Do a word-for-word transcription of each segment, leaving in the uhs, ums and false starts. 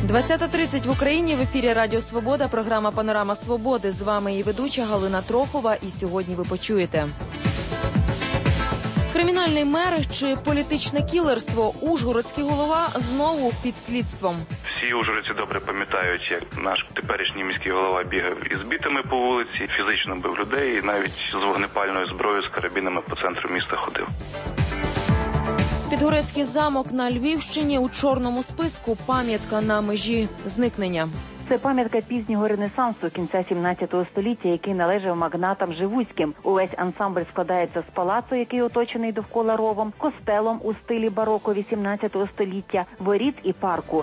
двадцята тридцять в Україні. В ефірі Радіо Свобода. Програма «Панорама Свободи». З вами її ведуча Галина Трохова. І сьогодні ви почуєте. Кримінальний мер чи політичне кілерство? Ужгородський голова знову під слідством. Всі ужгородці добре пам'ятають, як наш теперішній міський голова бігав із бітами по вулиці, фізично бив людей і навіть з вогнепальною зброєю, з карабінами по центру міста ходив. Підгорецький замок на Львівщині у чорному списку. Пам'ятка на межі зникнення. Це пам'ятка пізнього ренесансу кінця сімнадцятого століття, який належав магнатам живуцьким. Увесь ансамбль складається з палацу, який оточений довкола ровом, костелом у стилі бароко вісімнадцятого століття, воріт і парку.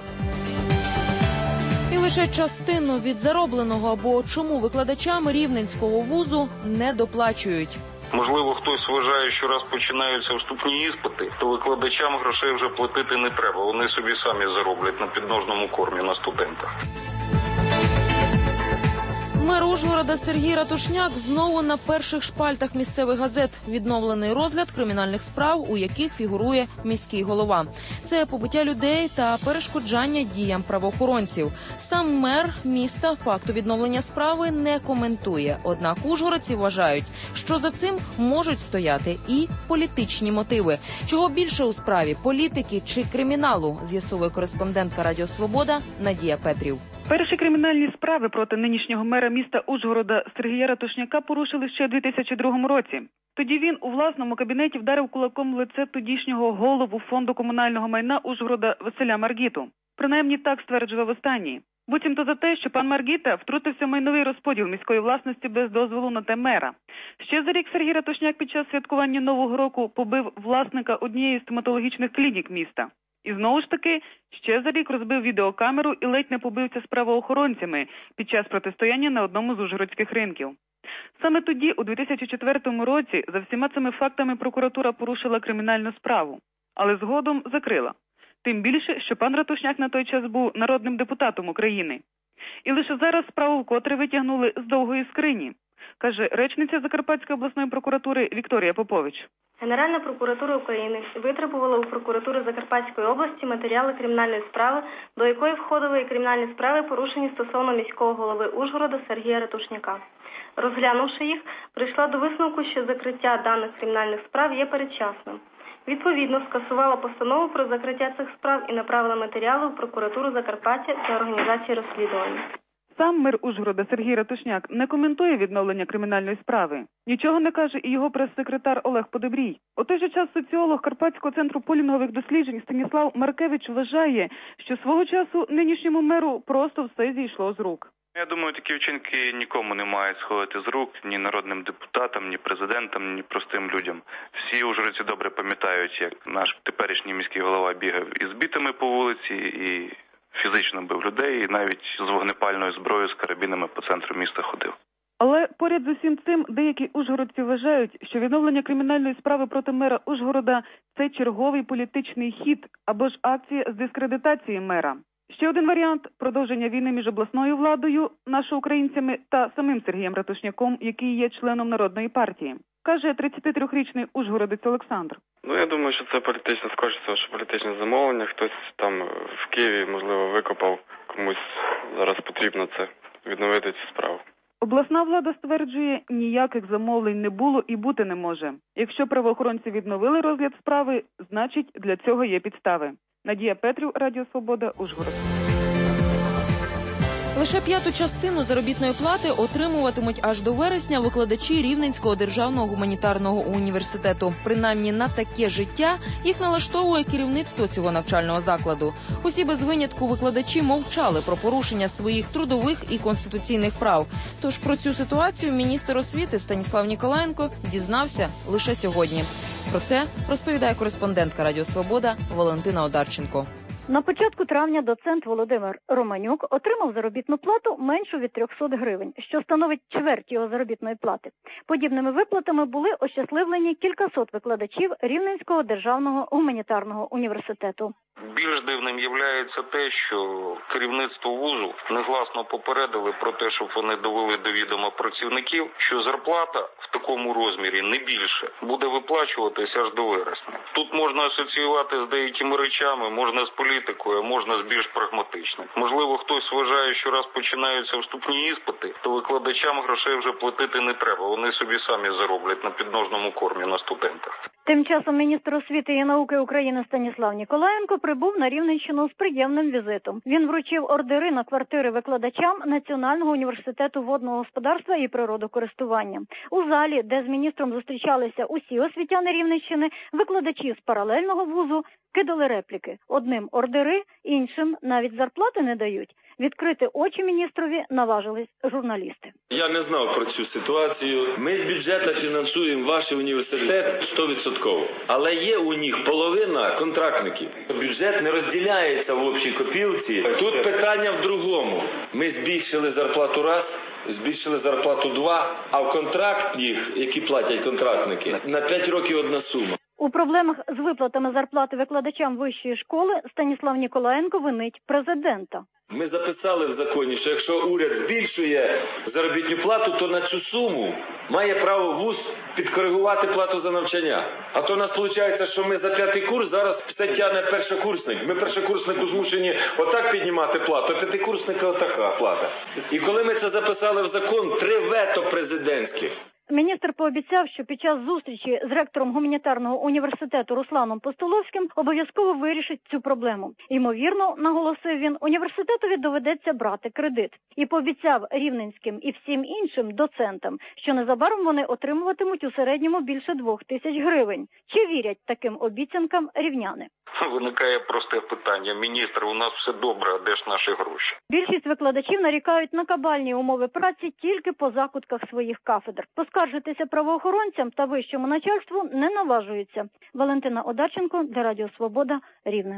І лише частину від заробленого, бо чому викладачам Рівненського вузу не доплачують. Можливо, хтось вважає, що раз починаються вступні іспити, то викладачам грошей вже платити не треба. Вони собі самі зароблять на підножному кормі на студентах. Мер Ужгорода Сергій Ратушняк знову на перших шпальтах місцевих газет. Відновлений розгляд кримінальних справ, у яких фігурує міський голова. Це побиття людей та перешкоджання діям правоохоронців. Сам мер міста факту відновлення справи не коментує. Однак ужгородці вважають, що за цим можуть стояти і політичні мотиви. Чого більше у справі – політики чи криміналу, з'ясовує кореспондентка Радіо Свобода Надія Петрів. Перші кримінальні справи проти нинішнього мера міста Ужгорода Сергія Ратушняка порушили ще у дві тисячі другому році. Тоді він у власному кабінеті вдарив кулаком в лице тодішнього голову фонду комунального майна Ужгорода Василя Маргіту. Принаймні так стверджував останній. Буцімто за те, що пан Маргіта втрутився в майновий розподіл міської власності без дозволу на те мера. Ще за рік Сергій Ратушняк під час святкування Нового року побив власника однієї з стоматологічних клінік міста. І знову ж таки, ще за рік розбив відеокамеру і ледь не побився з правоохоронцями під час протистояння на одному з ужгородських ринків. Саме тоді, у дві тисячі четвертому році, за всіма цими фактами прокуратура порушила кримінальну справу, але згодом закрила. Тим більше, що пан Ратушняк на той час був народним депутатом України. І лише зараз справу вкотре витягнули з довгої скрині, каже речниця Закарпатської обласної прокуратури Вікторія Попович. Генеральна прокуратура України витребувала у прокуратури Закарпатської області матеріали кримінальної справи, до якої входили і кримінальні справи, порушені стосовно міського голови Ужгорода Сергія Ратушняка. Розглянувши їх, прийшла до висновку, що закриття даних кримінальних справ є передчасним. Відповідно, скасувала постанову про закриття цих справ і направила матеріали у прокуратуру Закарпаття для організації розслідування. Сам мер Ужгорода Сергій Ратушняк не коментує відновлення кримінальної справи. Нічого не каже і його прес-секретар Олег Подебрій. У той же час соціолог Карпатського центру полінгових досліджень Станіслав Маркевич вважає, що свого часу нинішньому меру просто все зійшло з рук. Я думаю, такі вчинки нікому не мають сходити з рук, ні народним депутатам, ні президентам, ні простим людям. Всі ужгородці добре пам'ятають, як наш теперішній міський голова бігав із бітами по вулиці і фізично бив людей, і навіть з вогнепальною зброєю, з карабінами по центру міста ходив. Але поряд з усім цим деякі ужгородці вважають, що відновлення кримінальної справи проти мера Ужгорода – це черговий політичний хід або ж акція з дискредитації мера. Ще один варіант – продовження війни між обласною владою, нашоукраїнцями та самим Сергієм Ратушняком, який є членом Народної партії. Каже тридцятитрирічний ужгородець Олександр. Ну, я думаю, що це політично скорчиться, що політичне замовлення. Хтось там в Києві, можливо, викопав, комусь зараз потрібно це, відновити цю справу. Обласна влада стверджує, ніяких замовлень не було і бути не може. Якщо правоохоронці відновили розгляд справи, значить для цього є підстави. Надія Петрів, Радіо Свобода, Ужгород. Лише п'яту частину заробітної плати отримуватимуть аж до вересня викладачі Рівненського державного гуманітарного університету. Принаймні на таке життя їх налаштовує керівництво цього навчального закладу. Усі без винятку викладачі мовчали про порушення своїх трудових і конституційних прав. Тож про цю ситуацію міністр освіти Станіслав Ніколаєнко дізнався лише сьогодні. Про це розповідає кореспондентка Радіо Свобода Валентина Одарченко. На початку травня доцент Володимир Романюк отримав заробітну плату меншу від трьохсот гривень, що становить чверть його заробітної плати. Подібними виплатами були ощасливлені кількасот викладачів Рівненського державного гуманітарного університету. Більш дивним є те, що керівництво вузу негласно попередили про те, щоб вони довели до відома працівників, що зарплата в такому розмірі не більше буде виплачуватися аж до вересня. Тут можна асоціювати з деякими речами, можна з політикою, а можна з більш прагматичним. Можливо, хтось вважає, що раз починаються вступні іспити, то викладачам грошей вже платити не треба. Вони собі самі зароблять на підножному кормі на студентах. Тим часом міністр освіти і науки України Станіслав Ніколаєнко прибув на Рівненщину з приємним візитом. Він вручив ордери на квартири викладачам Національного університету водного господарства і природокористування. У залі, де з міністром зустрічалися усі освітяни Рівненщини, викладачі з паралельного вузу кидали репліки. Одним ордери, іншим навіть зарплати не дають. Відкрити очі міністрові наважились журналісти. Я не знав про цю ситуацію. Ми з бюджету фінансуємо ваш університет сто відсотків. Але є у них половина контрактників. Бюджет не розділяється в общій копілці. Тут питання в другому. Ми збільшили зарплату раз, збільшили зарплату два, а в контрактних, які платять контрактники, на п'ять років одна сума. У проблемах з виплатами зарплати викладачам вищої школи Станіслав Ніколаєнко винить президента. Ми записали в законі, що якщо уряд збільшує заробітну плату, то на цю суму має право вуз підкоригувати плату за навчання. А то у нас виходить, що ми за п'ятий курс зараз все тягне першокурсник. Ми першокурснику змушені отак піднімати плату, а п'ятикурсника отака плата. І коли ми це записали в закон, три вето президентських. Міністр пообіцяв, що під час зустрічі з ректором гуманітарного університету Русланом Постоловським обов'язково вирішить цю проблему. Ймовірно, наголосив він, університетові доведеться брати кредит. І пообіцяв рівненським і всім іншим доцентам, що незабаром вони отримуватимуть у середньому більше двох тисяч гривень. Чи вірять таким обіцянкам рівняни? Виникає просте питання. Міністр, у нас все добре, а де ж наші гроші? Більшість викладачів нарікають на кабальні умови праці тільки по закутках своїх кафедр. Поскаржитися правоохоронцям та вищому начальству не наважуються. Валентина Одарченко, для Радіо Свобода, Рівне.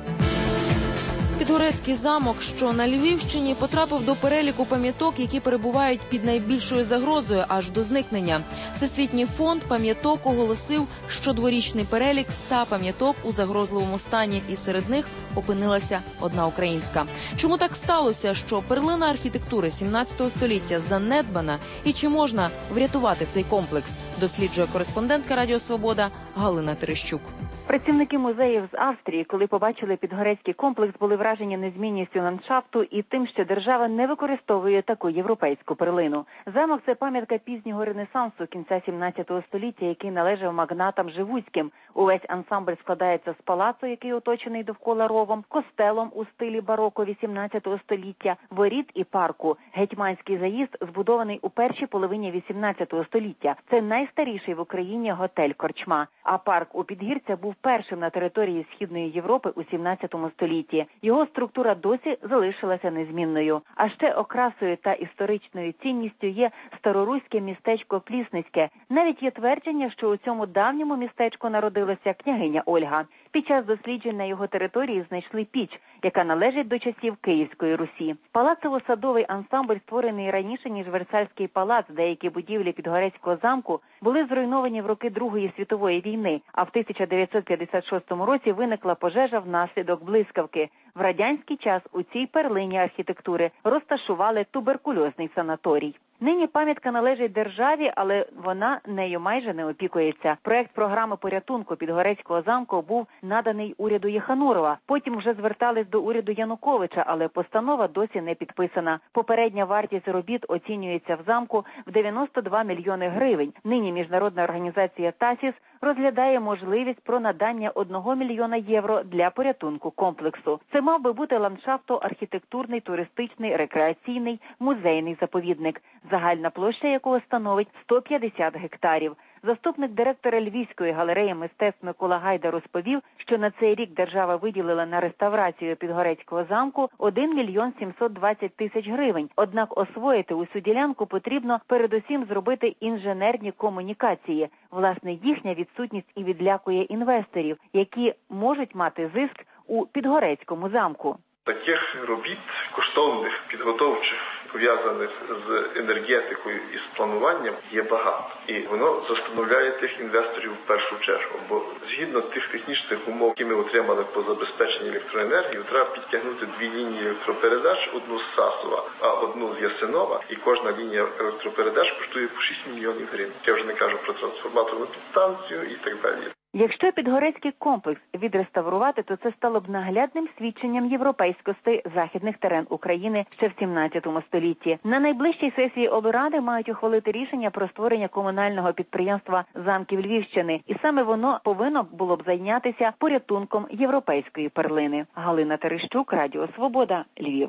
Підгорецький замок, що на Львівщині, потрапив до переліку пам'яток, які перебувають під найбільшою загрозою аж до зникнення. Всесвітній фонд пам'яток оголосив, що дворічний перелік ста пам'яток у загрозливому стані, і серед них опинилася одна українська. Чому так сталося, що перлина архітектури сімнадцятого століття занедбана, і чи можна врятувати цей комплекс, досліджує кореспондентка Радіо Свобода Галина Терещук. Працівники музеїв з Австрії, коли побачили Підгорецький комплекс, були вражені незмінністю ландшафту і тим, що держава не використовує таку європейську перлину. Замок – це пам'ятка пізнього ренесансу кінця сімнадцятого століття, який належав магнатам живуцьким. Увесь ансамбль складається з палацу, який оточений довкола ровом, костелом у стилі бароко вісімнадцятого століття, воріт і парку. Гетьманський заїзд збудований у першій половині вісімнадцятого століття. Це найстаріший в Україні готель-корчма. А парк у Підгірцях був першим на території Східної Європи у сімнадцятому столітті. Його структура досі залишилася незмінною. А ще окрасою та історичною цінністю є староруське містечко Плісницьке. Навіть є твердження, що у цьому давньому містечку народилася княгиня Ольга. Під час досліджень на його території знайшли піч, яка належить до часів Київської Русі. Палацово-садовий ансамбль створений раніше, ніж Версальський палац. Деякі будівлі Підгорецького замку були зруйновані в роки Другої світової війни, а в тисяча дев'ятсот п'ятдесят шостому році виникла пожежа внаслідок блискавки. В радянський час у цій перлині архітектури розташували туберкульозний санаторій. Нині пам'ятка належить державі, але вона нею майже не опікується. Проект програми порятунку Підгорецького замку був наданий уряду Єханурова. Потім вже звертались до уряду Януковича, але постанова досі не підписана. Попередня вартість робіт оцінюється в замку в дев'яносто два мільйони гривень. Нині міжнародна організація ТАСІС розглядає можливість про надання одного мільйона євро для порятунку комплексу. Це мав би бути ландшафтно-архітектурний, туристичний, рекреаційний, музейний заповідник, загальна площа якого становить сто п'ятдесят гектарів. Заступник директора Львівської галереї мистецтв Микола Гайда розповів, що на цей рік держава виділила на реставрацію Підгорецького замку один мільйон сімсот двадцять тисяч гривень. Однак освоїти усю ділянку потрібно передусім зробити інженерні комунікації. Власне, їхня відсутність і відлякує інвесторів, які можуть мати зиск у Підгорецькому замку. Таких робіт коштовних, підготовчих, пов'язаних з енергетикою і з плануванням є багато. І воно застановляє тих інвесторів в першу чергу. Бо згідно тих технічних умов, які ми отримали по забезпеченню електроенергії, треба підтягнути дві лінії електропередач, одну з Сасова, а одну з Ясинова. І кожна лінія електропередач коштує по шість мільйонів гривень. Я вже не кажу про трансформаторну підстанцію і так далі. Якщо Підгорецький комплекс відреставрувати, то це стало б наглядним свідченням європейськості західних терен України ще в сімнадцятому столітті. На найближчій сесії облради мають ухвалити рішення про створення комунального підприємства замків Львівщини. І саме воно повинно було б зайнятися порятунком європейської перлини. Галина Терещук, Радіо Свобода, Львів.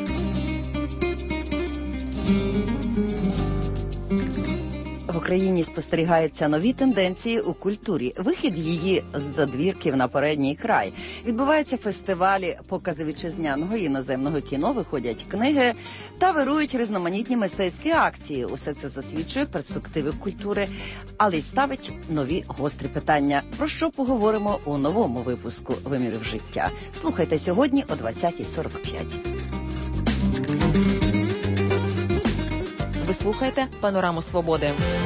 В Україні спостерігаються нові тенденції у культурі. Вихід її з задвірків на передній край. Відбуваються фестивалі, покази вітчизняного і іноземного кіно, виходять книги та вирують різноманітні мистецькі акції. Усе це засвідчує перспективи культури, але й ставить нові гострі питання. Про що поговоримо у новому випуску «Вимірів життя». Слухайте сьогодні о двадцятій сорок п'ять. Ви слухаєте «Панораму свободи».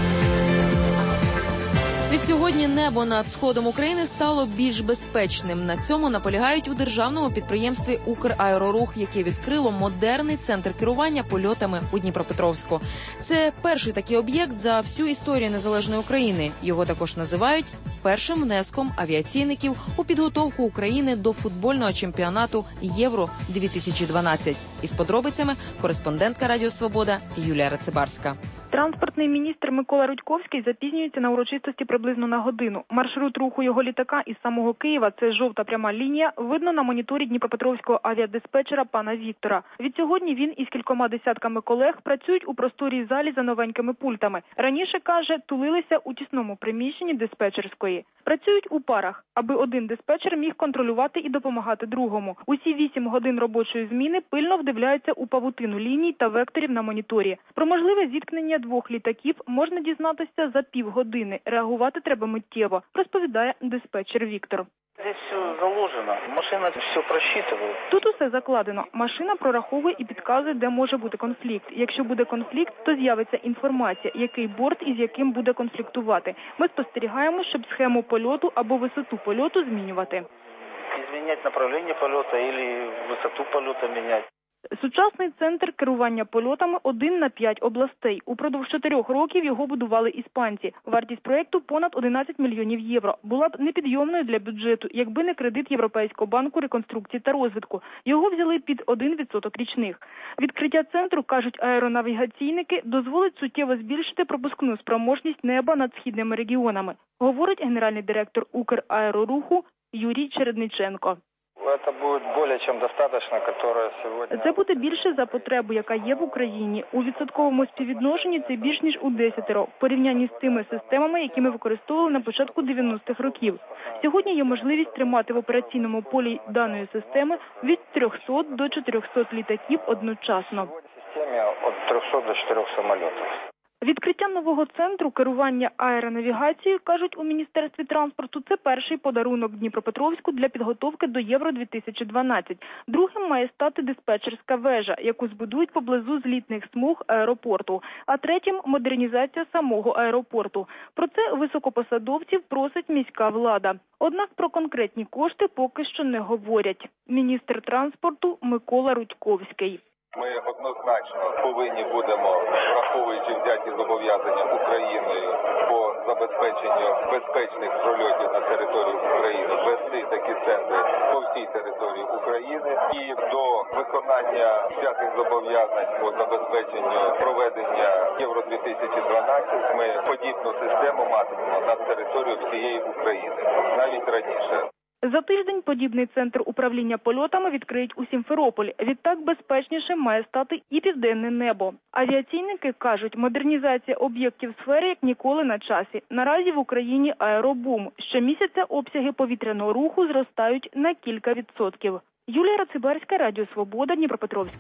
Відсьогодні небо над сходом України стало більш безпечним. На цьому наполягають у державному підприємстві «Украерорух», яке відкрило модерний центр керування польотами у Дніпропетровську. Це перший такий об'єкт за всю історію незалежної України. Його також називають першим внеском авіаційників у підготовку України до футбольного чемпіонату Євро дві тисячі дванадцять. Із подробицями кореспондентка Радіо Свобода Юлія Рацибарська. Транспортний міністр Микола Рудьковський запізнюється на урочистості приблизно на годину. Маршрут руху його літака із самого Києва, це жовта пряма лінія, видно на моніторі дніпропетровського авіадиспетчера пана Віктора. Відсьогодні він із кількома десятками колег працюють у просторій залі за новенькими пультами. Раніше, каже, тулилися у тісному приміщенні диспетчерської. Працюють у парах, аби один диспетчер міг контролювати і допомагати другому. Усі вісім годин робочої зміни пильно вдивляються у павутину ліній та векторів на моніторі. Про можливе зіткнення двох літаків можна дізнатися за півгодини. Реагувати треба миттєво, розповідає диспетчер Віктор. Здесь все заложено. Машина все просчитывает. Тут усе закладено. Машина прораховує і підказує, де може бути конфлікт. Якщо буде конфлікт, то з'явиться інформація, який борт із яким буде конфліктувати. Ми спостерігаємо, щоб схему польоту або висоту польоту змінювати. Зміняти направлення польоту або висоту польоту міняти. Сучасний центр керування польотами один на п'ять областей. Упродовж чотирьох років його будували іспанці. Вартість проєкту понад одинадцять мільйонів євро. Була б непідйомною для бюджету, якби не кредит Європейського банку реконструкції та розвитку. Його взяли під один відсоток річних. Відкриття центру, кажуть аеронавігаційники, дозволить суттєво збільшити пропускну спроможність неба над східними регіонами, говорить генеральний директор «Украероруху» Юрій Чередниченко. Це буде більше, ніж достатньо, яка сьогодні... Це буде більше за потребу, яка є в Україні. У відсотковому співвідношенні це більш ніж у десятеро, в порівнянні з тими системами, які ми використовували на початку дев'яностих років. Сьогодні є можливість тримати в операційному полі даної системи від трьохсот до чотирьохсот літаків одночасно. В системі від трьохсот до чотирьохсот самолітів. Відкриття нового центру керування аеронавігацією, кажуть у Міністерстві транспорту, це перший подарунок Дніпропетровську для підготовки до Євро дві тисячі дванадцять. Другим має стати диспетчерська вежа, яку збудують поблизу злітних смуг аеропорту. А третім – модернізація самого аеропорту. Про це високопосадовців просить міська влада. Однак про конкретні кошти поки що не говорять. Міністр транспорту Микола Рудьковський. Ми однозначно повинні будемо, враховуючи взяті зобов'язання Україною по забезпеченню безпечних прольотів на територію України, вести такі центри по всій території України. І до виконання взятих зобов'язань по забезпеченню проведення Євро дві тисячі дванадцять ми подібну систему матимемо на територію всієї України, навіть раніше. За тиждень подібний центр управління польотами відкриють у Сімферополі. Відтак безпечнішим має стати і південне небо. Авіаційники кажуть, модернізація об'єктів сфери як ніколи на часі. Наразі в Україні аеробум. Щомісяця обсяги повітряного руху зростають на кілька відсотків. Юлія Рацибарська, Радіо Свобода, Дніпропетровськ.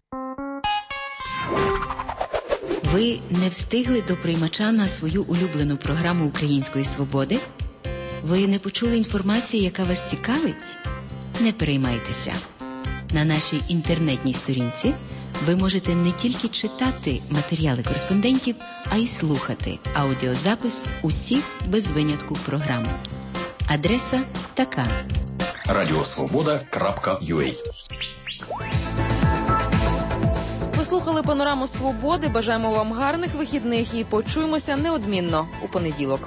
Ви не встигли до приймача на свою улюблену програму Української свободи? Ви не почули інформації, яка вас цікавить? Не переймайтеся. На нашій інтернетній сторінці ви можете не тільки читати матеріали кореспондентів, а й слухати аудіозапис усіх без винятку програм. Адреса така: радіосвобода крапка ю а. Ви слухали «Панораму Свободи». Бажаємо вам гарних вихідних і почуємося неодмінно у понеділок.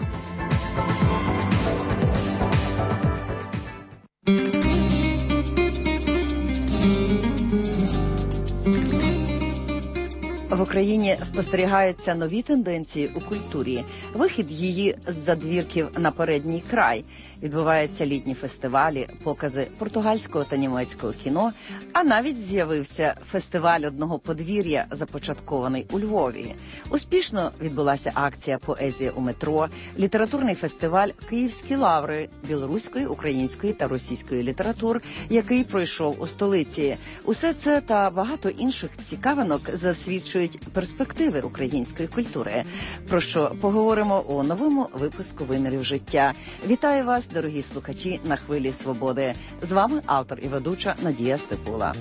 В Україні спостерігаються нові тенденції у культурі. Вихід її з задвірків на передній край. Відбуваються літні фестивалі, покази португальського та німецького кіно, а навіть з'явився фестиваль одного подвір'я, започаткований у Львові. Успішно відбулася акція «Поезія у метро», літературний фестиваль «Київські лаври» білоруської, української та російської літератур, який пройшов у столиці. Усе це та багато інших цікавинок засвідчують перспективи української культури, про що поговоримо у новому випуску «Вимірів життя». Вітаю вас, дорогі слухачі, на хвилі свободи. З вами автор і ведуча Надія Степула.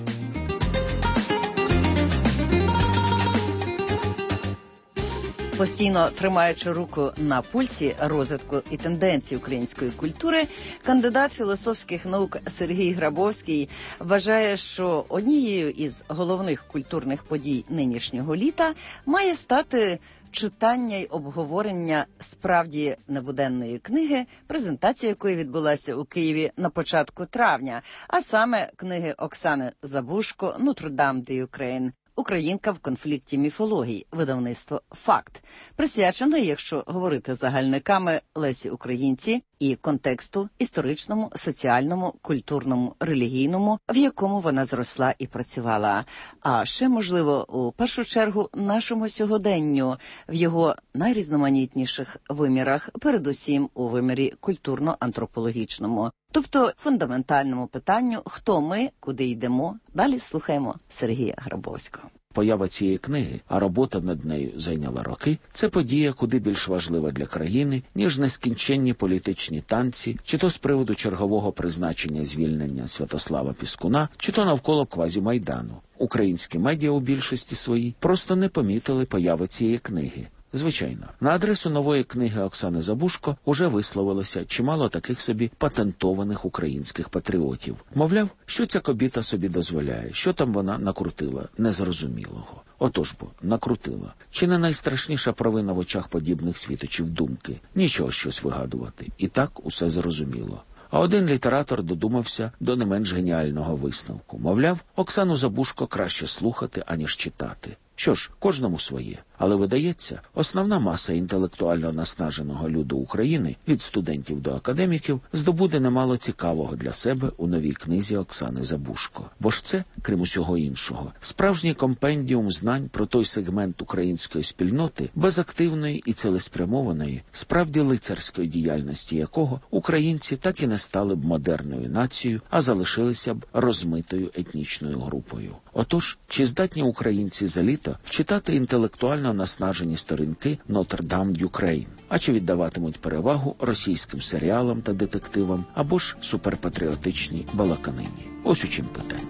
Постійно тримаючи руку на пульсі розвитку і тенденцій української культури, кандидат філософських наук Сергій Грабовський вважає, що однією із головних культурних подій нинішнього літа має стати читання й обговорення справді небуденної книги, презентація якої відбулася у Києві на початку травня, а саме книги Оксани Забужко «Нотр-Дам де Україн». Українка в конфлікті міфологій, видавництво «Факт», присвяченої, якщо говорити загальниками, Лесі Українці і контексту історичному, соціальному, культурному, релігійному, в якому вона зросла і працювала. А ще, можливо, у першу чергу, нашому сьогоденню, в його найрізноманітніших вимірах, передусім у вимірі культурно-антропологічному. Тобто фундаментальному питанню «Хто ми? Куди йдемо?» Далі слухаємо Сергія Грабовського. Поява цієї книги, а робота над нею зайняла роки, це подія куди більш важлива для країни, ніж нескінченні політичні танці, чи то з приводу чергового призначення звільнення Святослава Піскуна, чи то навколо квазімайдану. Українські медіа у більшості своїй просто не помітили появи цієї книги. Звичайно, на адресу нової книги Оксани Забужко уже висловилося чимало таких собі патентованих українських патріотів. Мовляв, що ця кобіта собі дозволяє, що там вона накрутила незрозумілого. Отож бо, накрутила. Чи не найстрашніша провина в очах подібних світочів думки? Нічого щось вигадувати. І так усе зрозуміло. А один літератор додумався до не менш геніального висновку. Мовляв, Оксану Забужко краще слухати, аніж читати. Що ж, кожному своє. Але, видається, основна маса інтелектуально наснаженого люду України, від студентів до академіків, здобуде немало цікавого для себе у новій книзі Оксани Забужко. Бо ж це, крім усього іншого, справжній компендіум знань про той сегмент української спільноти, без активної і цілеспрямованої, справді лицарської діяльності якого українці так і не стали б модерною нацією, а залишилися б розмитою етнічною групою. Отож, чи здатні українці за літо вчитати інтелектуально наснажені сторінки «Нотр-Дам де Україн», а чи віддаватимуть перевагу російським серіалам та детективам, або ж суперпатріотичній балаканині? Ось у чим питання.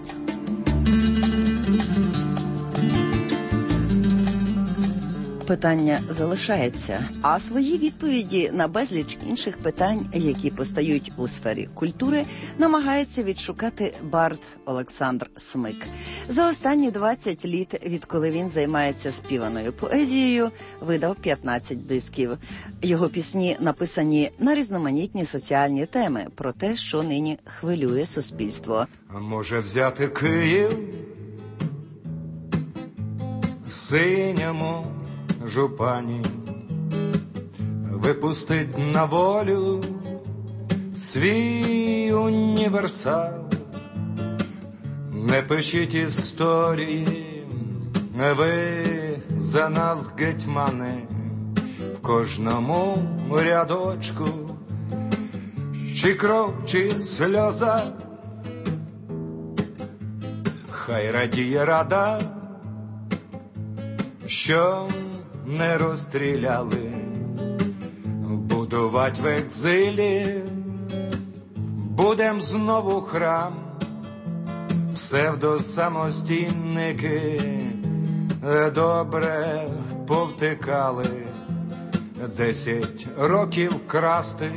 Питання залишається, а свої відповіді на безліч інших питань, які постають у сфері культури, намагається відшукати бард Олександр Смик. За останні двадцять літ, відколи він займається співаною поезією, видав п'ятнадцять дисків. Його пісні написані на різноманітні соціальні теми про те, що нині хвилює суспільство. А може взяти Київ в синьому жупані, випустить на волю свій універсал. Не пишіть історії, ви за нас гетьмани, в кожному рядочку чи кров, чи сльоза. Хай радіє рада, що не розстріляли, будувати в екзилі будем знову храм псевдосамостійники добре повтикали. Десять років красти,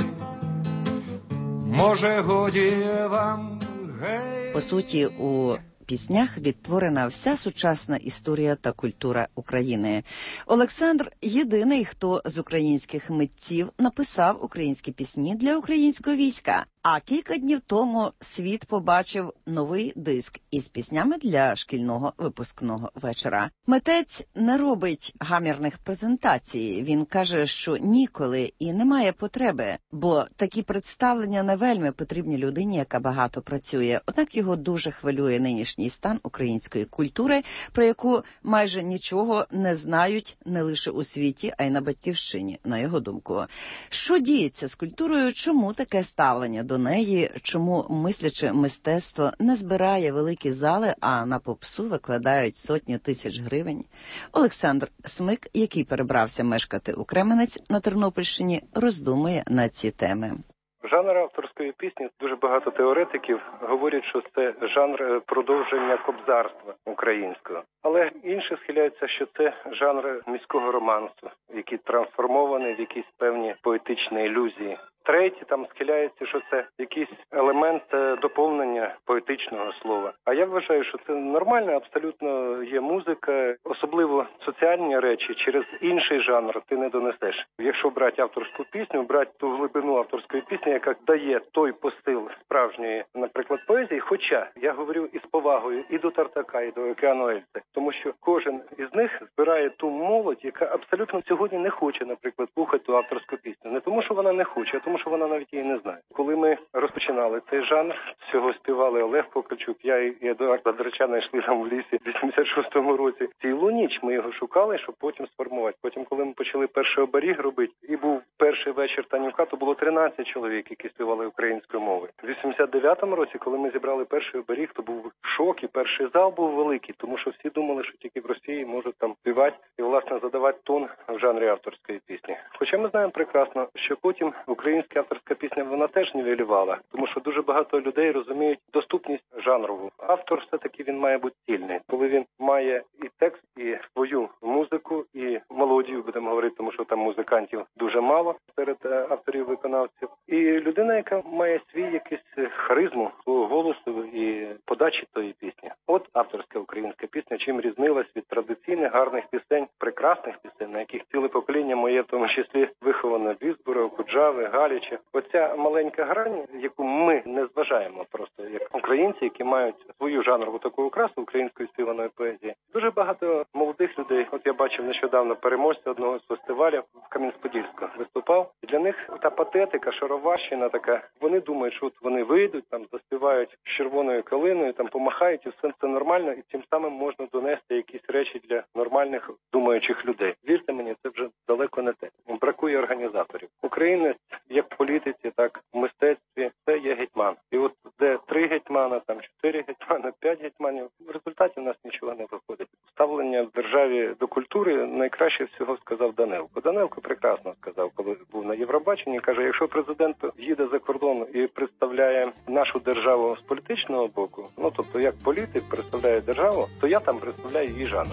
може годі вам, гей. По суті, у піснях відтворена вся сучасна історія та культура України. Олександр – єдиний, хто з українських митців написав українські пісні для українського війська. А кілька днів тому світ побачив новий диск із піснями для шкільного випускного вечора. Митець не робить гамірних презентацій. Він каже, що ніколи і немає потреби, бо такі представлення не вельми потрібні людині, яка багато працює. Однак його дуже хвилює нинішній стан української культури, про яку майже нічого не знають не лише у світі, а й на батьківщині, на його думку. Що діється з культурою, чому таке ставлення до неї, чому мисляче мистецтво не збирає великі зали, а на попсу викладають сотні тисяч гривень? Олександр Смик, який перебрався мешкати у Кременець на Тернопільщині, роздумує на ці теми. Жанр авторської пісні, дуже багато теоретиків говорять, що це жанр продовження кобзарства українського. Але інші схиляються, що це жанр міського романсу, який трансформований в якісь певні поетичні ілюзії. Треті там схиляється, що це якийсь елемент доповнення поетичного слова. А я вважаю, що це нормально, абсолютно є музика, особливо соціальні речі через інший жанр ти не донесеш. Якщо брати авторську пісню, брати ту глибину авторської пісні, яка дає той посил справжньої, наприклад, поезії, хоча я говорю із повагою і до Тартака, і до Океану Ельзи, тому що кожен із них збирає ту молодь, яка абсолютно сьогодні не хоче, наприклад, слухати ту авторську пісню. Не тому, що вона не хоче, а тому, що вона навіть її не знає. Коли ми розпочинали цей жанр, всього співали Олег Покальчук, я і Едуард Бадрачан йшли там в лісі в вісімдесят шостому році. Цілу ніч ми його шукали, щоб потім сформувати. Потім, коли ми почали перший оберіг робити, і був перший вечір Танюка, то було тринадцять чоловік, які співали українською мовою. В вісімдесят дев'ятому році, коли ми зібрали перший оберіг, то був шок, і перший зал був великий, тому що всі думали, що тільки в Росії можуть там співати і, власне, задавати тон в жанрі авторської пісні. Хоча ми знаємо прекрасно, що потім українська авторська пісня, вона теж нівелювала, тому що дуже багато людей розуміють доступність жанрову. Автор все-таки він має бути цільний, коли він має і текст, і свою музику, і мелодію, будемо говорити, тому що там музикантів дуже мало серед авторів-виконавців. І людина, яка має свій якийсь харизму, свого голосу і подачі тої пісні. От авторська українська пісня чим різнилась від традиційних гарних пісень, прекрасних пісень, на яких ціле покоління моє, в тому числі, виховано Візбора, Куджави, Галіча. Оця маленька грань, яку ми не зважаємо просто як українці, які мають свою жанрову таку окрасу української співаної поезії. Дуже багато молодих людей, от я бачив нещодавно переможця одного з фестивалів в Кам'янець-Подільську виступав. І для них та патетика, шароварщина така, вони думають, що от вони вийдуть, там заспівають з червоною калиною, там помахають, і все це нормально, і тим самим можна донести якісь речі для нормальних думаючих людей. Вірте мені, це вже далеко не те. Бракує організаторів. Українець як в політиці, так в мистецтві, це є гетьман. І от де три гетьмана, там чотири гетьмана, п'ять гетьманів, в результаті в нас нічого не виходить. Ставлення в державі до культури найкраще всього сказав Данилко. Данилко прекрасно сказав, коли був на Євробаченні, каже, якщо президент їде за кордон і представляє нашу державу з політичного боку, ну тобто як політик представляє державу, то я там представляю її жанр.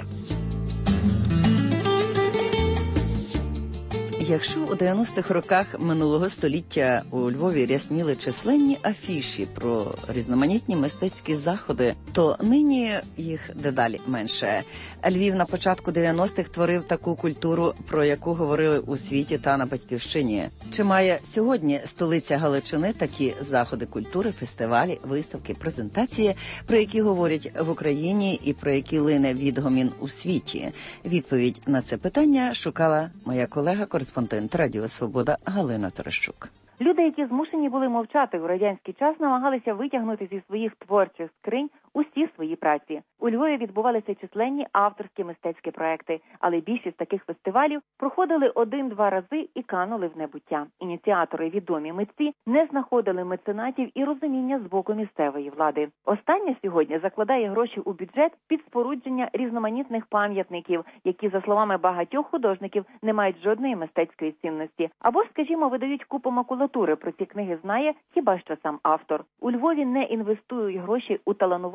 Якщо у дев'яностих роках минулого століття у Львові рясніли численні афіші про різноманітні мистецькі заходи, то нині їх дедалі менше. Львів на початку дев'яностих творив таку культуру, про яку говорили у світі та на батьківщині. Чи має сьогодні столиця Галичини такі заходи культури, фестивалі, виставки, презентації, про які говорять в Україні і про які лине відгомін у світі? Відповідь на це питання шукала моя колега-кореспондент Кореспондент Радіо Свобода Галина Терещук. Люди, які змушені були мовчати у радянський час, намагалися витягнути зі своїх творчих скринь усі свої праці. У Львові відбувалися численні авторські мистецькі проекти, але більшість таких фестивалів проходили один-два рази і канули в небуття. Ініціатори, відомі митці, не знаходили меценатів і розуміння з боку місцевої влади. Останнє сьогодні закладає гроші у бюджет під спорудження різноманітних пам'ятників, які, за словами багатьох художників, не мають жодної мистецької цінності. Або, скажімо, видають купу макулатури, про ці книги знає хіба що сам автор. У Львові не інвестують гроші у талановитих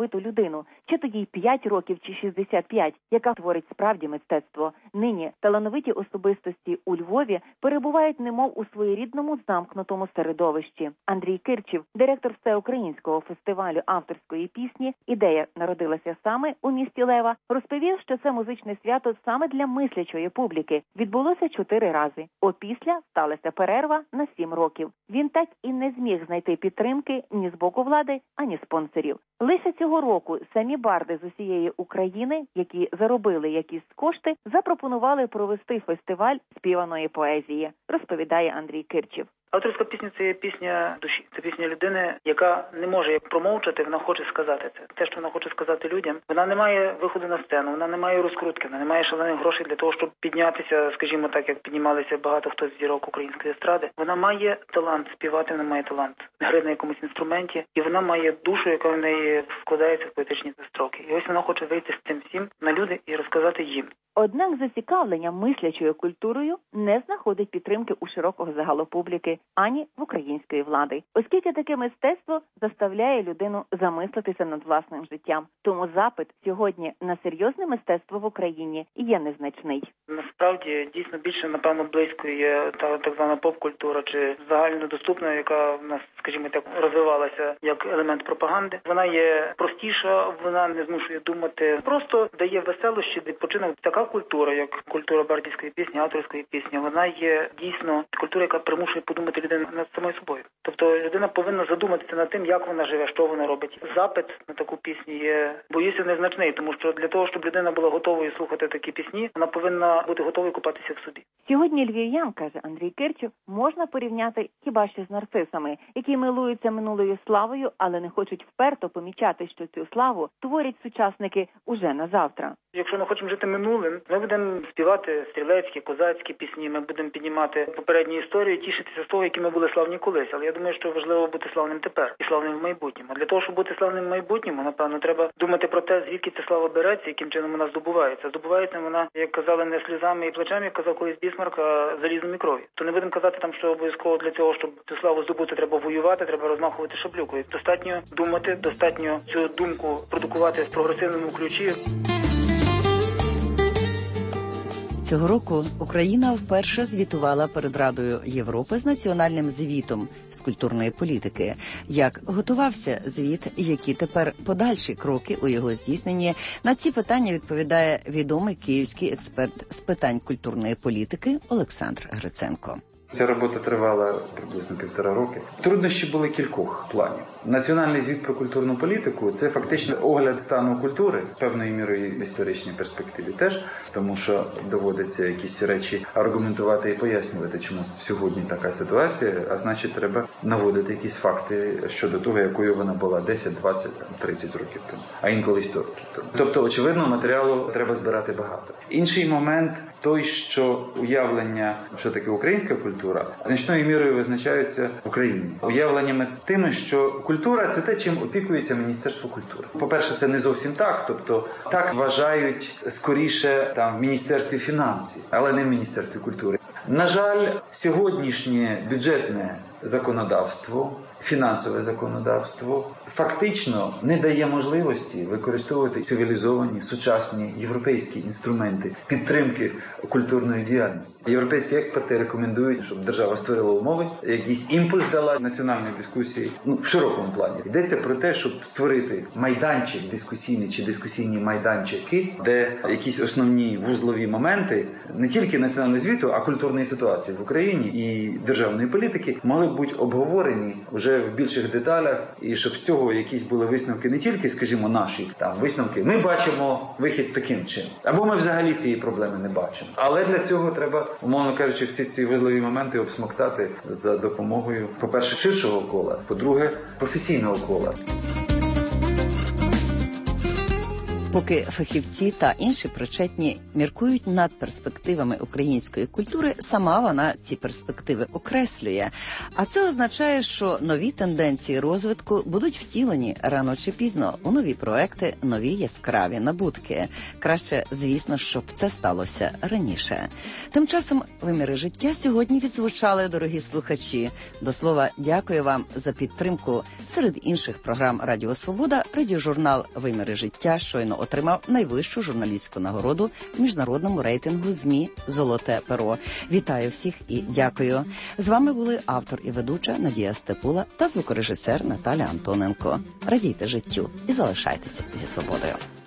ту людину, чи то їй п'ять років, чи шістдесят п'ять, яка творить справді мистецтво. Нині талановиті особистості у Львові перебувають немов у своєрідному замкнутому середовищі. Андрій Кирчів, директор всеукраїнського фестивалю авторської пісні «Ідея народилася саме у місті Лева», розповів, що це музичне свято саме для мислячої публіки. Відбулося чотири рази. Опісля сталася перерва на сім років. Він так і не зміг знайти підтримки ні з боку влади, ані спонсорів. Лише цього року самі барди з усієї України, які заробили якісь кошти, запропонували провести фестиваль співаної поезії, розповідає Андрій Кирчів. Авторська пісня – це є пісня душі. Це пісня людини, яка не може промовчати, вона хоче сказати це. Те, що вона хоче сказати людям, вона не має виходу на сцену, вона не має розкрутки, вона не має шалених грошей для того, щоб піднятися, скажімо так, як піднімалися багато хто з зірок української естради. Вона має талант співати, вона має талант гри на якомусь інструменті, і вона має душу, яка в неї вкладається в поетичні строки. І ось вона хоче вийти з цим всім на люди і розказати їм. Однак зацікавлення мислячою культурою не знаходить підтримки у широкого загалу публіки, ані в української влади, оскільки таке мистецтво заставляє людину замислитися над власним життям. Тому запит сьогодні на серйозне мистецтво в Україні є незначний. Насправді, дійсно, більше, напевно, близько є та так звана поп-культура, чи загальнодоступна, яка в нас, скажімо так, розвивалася як елемент пропаганди. Вона є простіша, вона не змушує думати, просто дає веселощі, відпочинок. Така культура, як культура бардівської пісні, авторської пісні, вона є дійсно культура, яка примушує подумати людину над самою собою. Тобто людина повинна задуматися над тим, як вона живе, що вона робить. Запит на таку пісню є, боюся, незначний, тому що для того, щоб людина була готовою слухати такі пісні, вона повинна бути готовою купатися в собі. Сьогодні львів'ян, каже Андрій Кирчів, можна порівняти хіба що з нарцисами, які милуються минулою славою, але не хочуть вперто помічати, що цю славу творять сучасники уже на завтра. Якщо ми хочемо жити минулим, ми будемо співати стрілецькі, козацькі пісні, ми будемо піднімати попередні історії, тішитися з того, які ми були славні колись. Але я думаю, що важливо бути славним тепер і славним в майбутньому. А для того, щоб бути славним в майбутньому, напевно, треба думати про те, звідки ця слава береться, яким чином вона здобувається. Здобувається вона, як казали, не сльозами і плечами, як казав колись Бісмарк, а залізом і кров'ю. То не будемо казати там, що обов'язково для цього, щоб цю славу здобути, треба воювати, треба розмахувати шаблюкою. Достатньо думати, достатньо цю думку продукувати в прогресивному ключі. Цього року Україна вперше звітувала перед Радою Європи з національним звітом з культурної політики. Як готувався звіт, які тепер подальші кроки у його здійсненні, на ці питання відповідає відомий київський експерт з питань культурної політики Олександр Гриценко. Ця робота тривала приблизно півтора роки. Труднощі були кількох планів. Національний звіт про культурну політику – це фактично огляд стану культури, певною мірою в історичній перспективі теж, тому що доводиться якісь речі аргументувати і пояснювати, чому сьогодні така ситуація, а значить треба наводити якісь факти щодо того, якою вона була десять, двадцять, тридцять років тому, а інколи сто років тому. Тобто, очевидно, матеріалу треба збирати багато. Інший момент той, що уявлення, що таке українська культура, значною мірою визначаються в Україні. Уявленнями тими, що культура – це те, чим опікується Міністерство культури. По-перше, це не зовсім так, тобто так вважають скоріше там в Міністерстві фінансів, але не в Міністерстві культури. На жаль, сьогоднішнє бюджетне законодавство, фінансове законодавство фактично не дає можливості використовувати цивілізовані, сучасні європейські інструменти підтримки культурної діяльності. Європейські експерти рекомендують, щоб держава створила умови, якийсь імпульс дала національної дискусії, ну, в широкому плані. Йдеться про те, щоб створити майданчик дискусійний чи дискусійні майданчики, де якісь основні вузлові моменти не тільки національного звіту, а культурної ситуації в Україні і державної політики могли б бути обговорені вже в більших деталях, і щоб з цього якісь були висновки не тільки, скажімо, наші там висновки. Ми бачимо вихід таким чином. Або ми взагалі цієї проблеми не бачимо. Але для цього треба, умовно кажучи, всі ці важливі моменти обсмоктати за допомогою, по-перше, ширшого кола, по-друге, професійного кола. Поки фахівці та інші причетні міркують над перспективами української культури, сама вона ці перспективи окреслює. А це означає, що нові тенденції розвитку будуть втілені рано чи пізно у нові проекти, нові яскраві набутки. Краще, звісно, щоб це сталося раніше. Тим часом «Виміри життя» сьогодні відзвучали, дорогі слухачі. До слова, дякую вам за підтримку. Серед інших програм Радіо Свобода радіожурнал «Виміри життя» щойно отримав найвищу журналістську нагороду в міжнародному рейтингу ЗМІ «Золоте перо». Вітаю всіх і дякую. З вами були автор і ведуча Надія Степула та звукорежисер Наталя Антоненко. Радійте життю і залишайтеся зі свободою.